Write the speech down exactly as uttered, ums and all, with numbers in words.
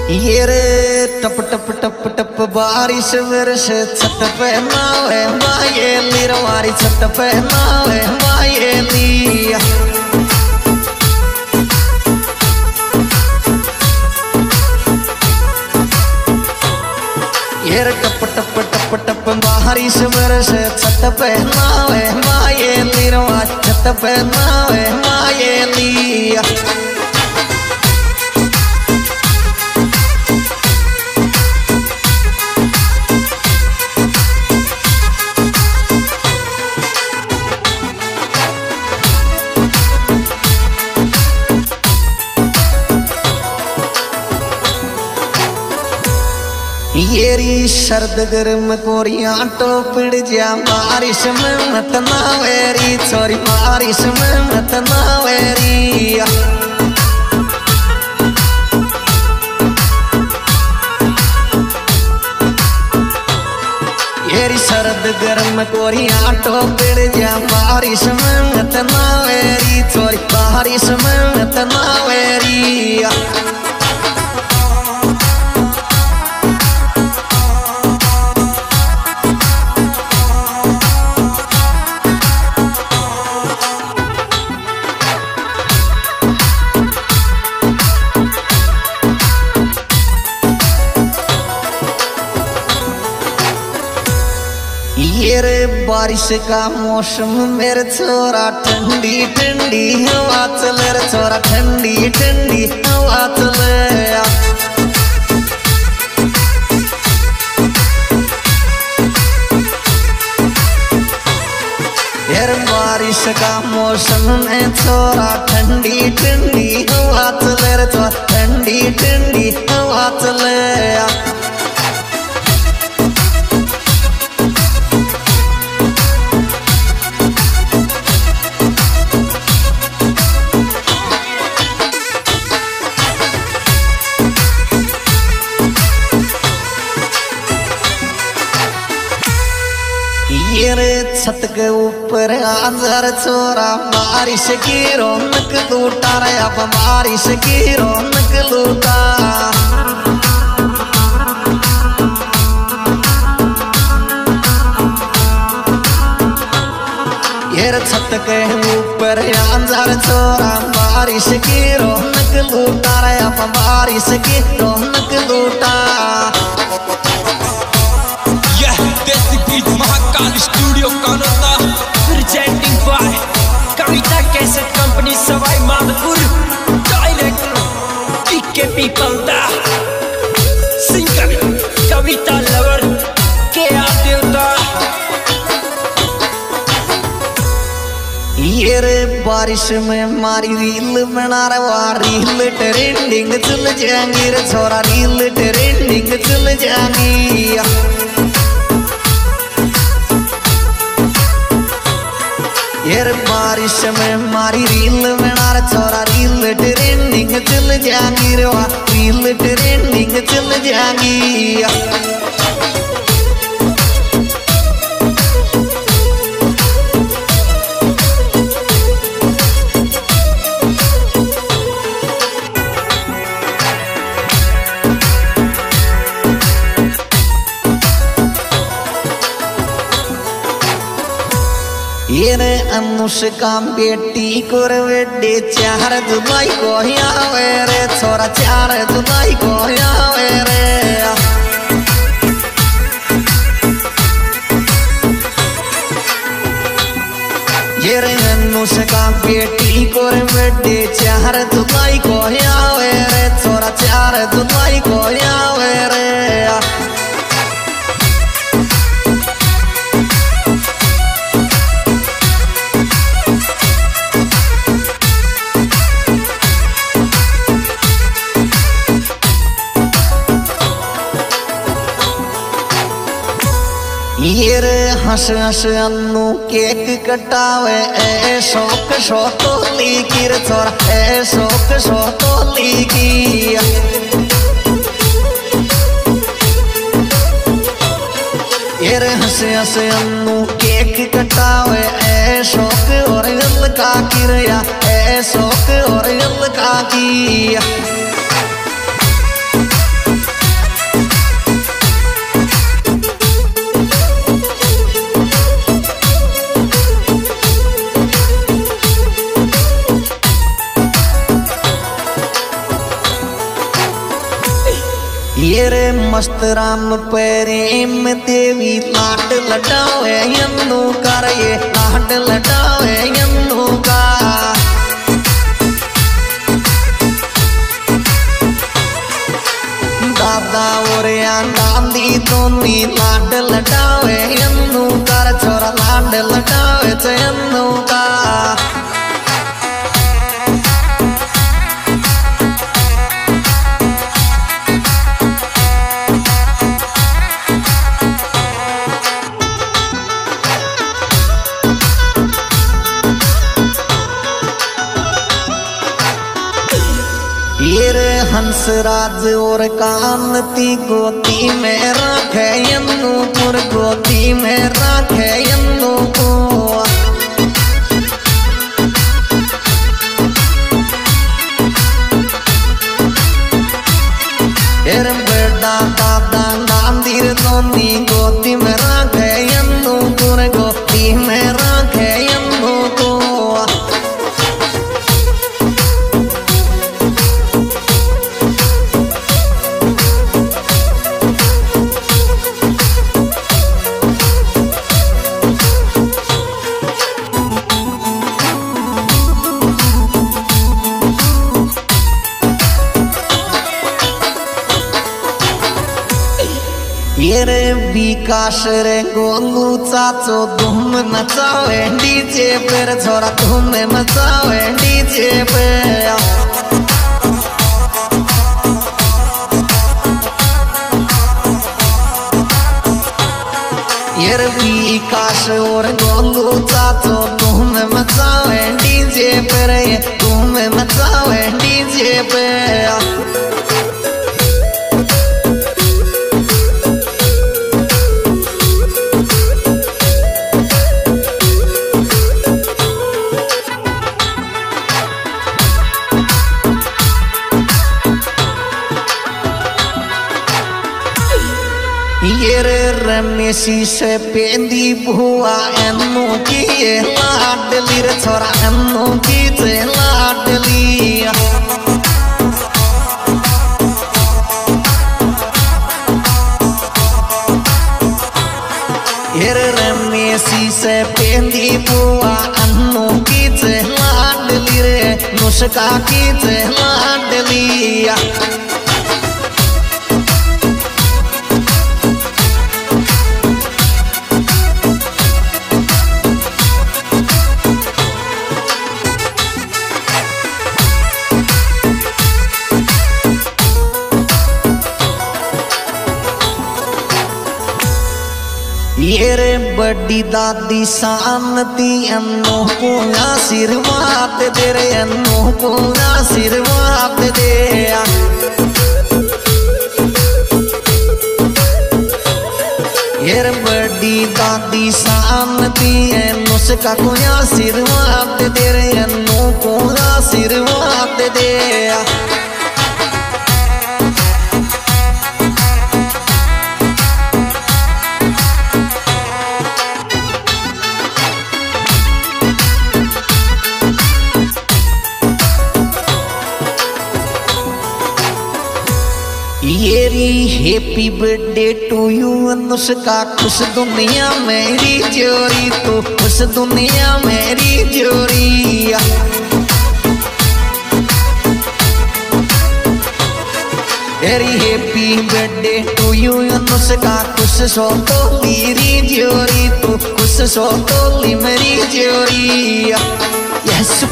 ये रे टप टप टप टप बारिश बरस छत पे नावे मायेली रवारी छत पे नावे मायेली ये रे टप टप टप टप बारिश बरस छत पे नावे मायेली रवारी छत पे नावे मायेली येरी सर्द गर्म कोरिया टोपड़ जा बारिश में मत नावेरी छोरी बारिश में मत नावेरी येरी सर्द गर्म कोरिया टोपड़ जा बारिश में मत नावेरी छोरी बारिश में मत नावेरी ये रे बारिश का मौसम मेरे छोरा ठंडी ठंडी हवा चले रे छोरा ठंडी ठंडी हवा चले ये बारिश का मौसम में छोरा ठंडी ठंडी हवा चले रे छोरा ठंडी ठंडी हवा चले ये रे छत के ऊपर आजर छोरा बारिश की रौनक लूटा रे अब बारिश की रौनक लूटा ये रे छत के ऊपर आजर छोरा बारिश की रौनक लूटा रे अब बारिश की रौनक लूटा Mahakal studio Kanota presenting by Kavita cassette company Sawai Madhopur director T K Pipal the singer Kavita lover के आप देवता ये रे बारिश में मारी रील बना रहा रील ट्रेंडिंग चल जाएंगी रे छोरा रील ट्रेंडिंग चल जाएंगी ये बारिश में मारी रील बना रे छोरा रील ट्रेंडिंग चल जाएंगी रे वाह रील ट्रेंडिंग चल जाएंगी ये रे अनुष्का बेटी को वेडे चार जुलाई को आवे रे छोरा चार जुलाई को आवे रे ये रे अनुष्का बेटी को वेडे चार जुलाई को आवे रे छोरा चार जुलाई को आवे रे ये रे हंस हंस अन्नू केक कटावे ए शौक शो तो लीकी रे छोरा ए शौक शो तो लीकी ये रे हंस हंस अन्नू केक कटावे ए शौक और गल का किरया ए शौक और गल का की ये रे मस्त राम प्रेम देवी लाड लटावे यन्नू कर ये लाड लटावे यन्नू का दादा और दादी दोनी लाड लटावे यन्नू कर छोरा लाड लटावे यन्नू का ये रे हंसराज और कांति गोदी में रखे यन्नू पुर गोदी में रखे यन्नू को एर बेटा दादा नांदीर दोनी गोदी में रखे यन्नू पुर गोदी में रखे यन्नू को ये रे विकास रे गोलू चाचो धूम मचावे डीजे पर छोरा धूम मचावे डीजे पे ये रे विकास और गोलू चाचो धूम मचावे डीजे पर धूम मचावे डीजे पे ये रे रमेशी से पेंदी बुआ एन्नू की ये लाडली रे छोरा एन्नू की जे लाडली ये रे रमेशी से पेंदी बुआ एन्नू की जे लाडली रे नुस्खा की जे लाडली ये रे बड़ी दादी शांति अन्नू को आशीर्वाद दे रे अन्नू को आशीर्वाद दे ये रे बड़ी दादी शांति नुस्खा को आशीर्वाद दे रे अन्नू को आशीर्वाद दे येरी happy birthday to you Anushka खुश दुनिया मेरी जोरी तो खुश दुनिया मेरी जोरी येरी happy birthday to you Anushka खुश सो तो मेरी जोरी तो खुश सो तो मेरी जोरी यस